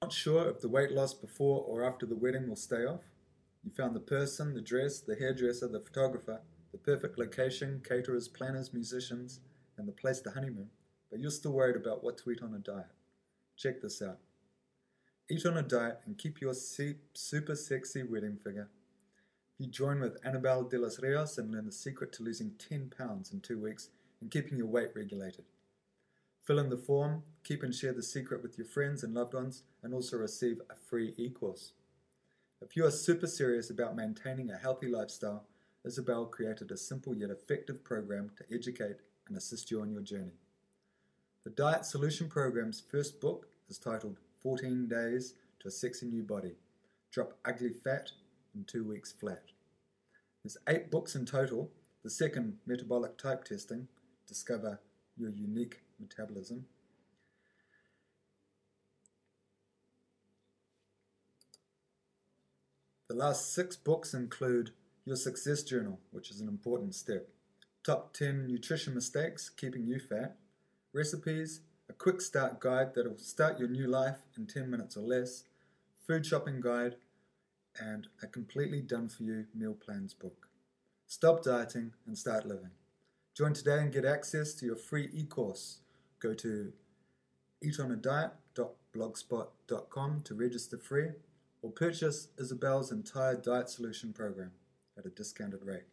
Not sure if the weight loss before or after the wedding will stay off? You found the person, the dress, the hairdresser, the photographer, the perfect location, caterers, planners, musicians, and the place to honeymoon, but you're still worried about what to eat on a diet. Check this out. Eat on a diet and keep your super sexy wedding figure. If you join with Annabelle de los Rios and learn the secret to losing 10 pounds in 2 weeks and keeping your weight regulated. Fill in the form, keep and share the secret with your friends and loved ones, and also receive a free e-course. If you are super serious about maintaining a healthy lifestyle, Isabel created a simple yet effective program to educate and assist you on your journey. The Diet Solution Program's first book is titled 14 Days to a Sexy New Body. Drop ugly fat in 2 weeks flat. There's 8 books in total. The second, Metabolic Type Testing, Discover Your Unique Metabolism. The last 6 books include Your Success Journal, which is an important step, Top 10 Nutrition Mistakes Keeping You Fat, Recipes, a quick start guide that will start your new life in 10 minutes or less, Food Shopping Guide, and a completely done-for-you meal plans book. Stop dieting and start living. Join today and get access to your free e-course. Go to eatonadiet.blogspot.com to register free or purchase Isabel's entire diet solution program at a discounted rate.